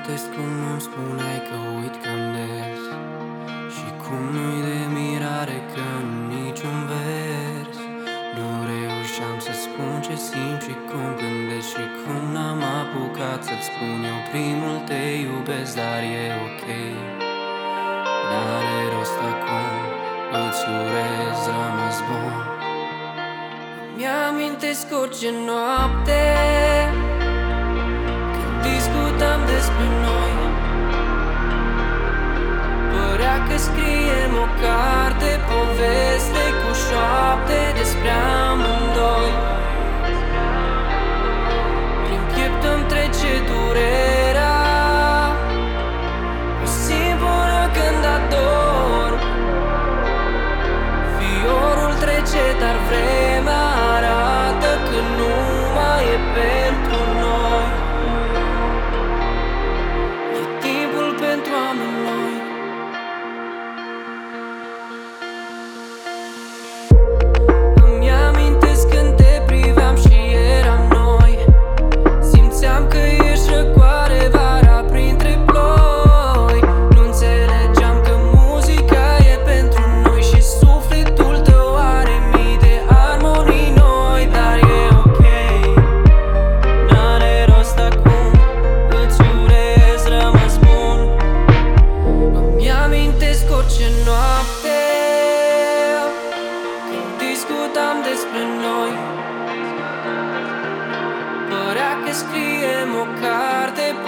Mi-amintesc cum îmi spuneai că uit cam des și cum nu-i de mirare că în niciun vers nu reușeam să spun ce simt și cum gândesc și cum n-am apucat să-ți spun eu primul te iubesc, dar e ok. N-are rost acum, îți urez rămas bun. Mi-amintesc orice noapte când discutam despre noi. Părea că scriem o carte, poveste cu șoapte despre amândoi. Prin piept îmi trece durerea, o simt până când ador. Fiorul trece, dar vremea arată că nu mai e pentru noi. E timpul pentru amândoi. Îmi amintesc când te priveam și eram noi. Simțeam că ești răcoare vara printre ploi. Nu înțelegeam că muzica e pentru noi și sufletul tău are mii de armonii noi. Dar e ok, n-are rost acum, îți urez rămas bun. Îmi amintesc orice noapte când discutam despre noi. Părea că scriem o carte,